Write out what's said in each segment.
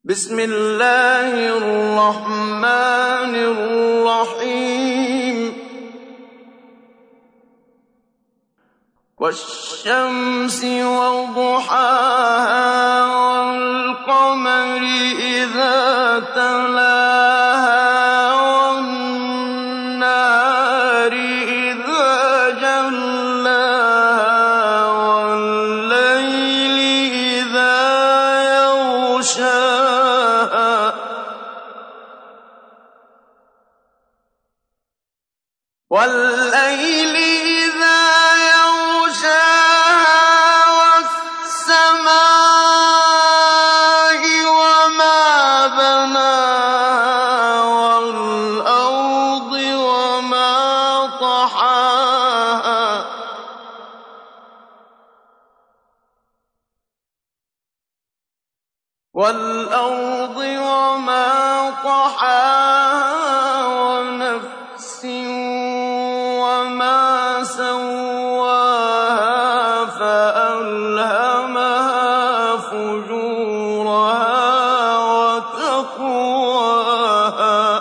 بسم الله الرحمن الرحيم والشمس وضحاها والقمر إذا تلاها والنهار إذا جلاها والليل إذا يغشاها والليل إذا يغشاها والسماء وما بناها والأرض وما طحاها ونفس وما سواها فألهمها فجورها وتقواها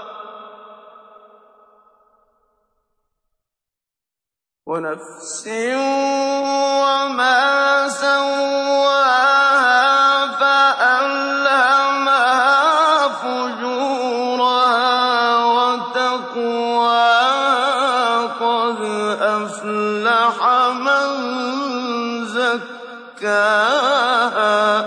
ونفس وما سواها فألهمها فجورها وتقواها قد أفلح من زكاها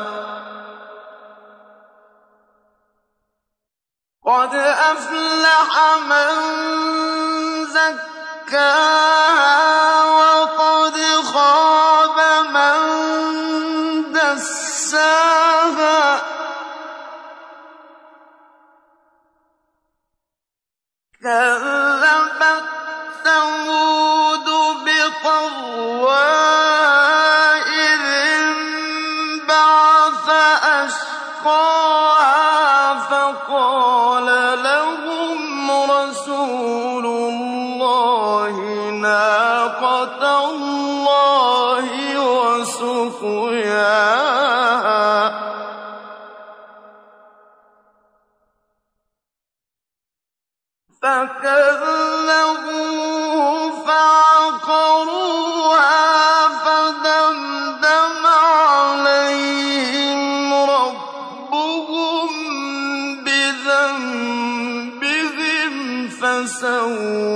وقد خاب من دساها كذبت ثمود بطغواها إذ انبعث أشقاها فقال لهم رسول الله ناقة الله وسقياها فكذبوه فعقروها فدمدم عليهم ربهم بذنبهم فسواها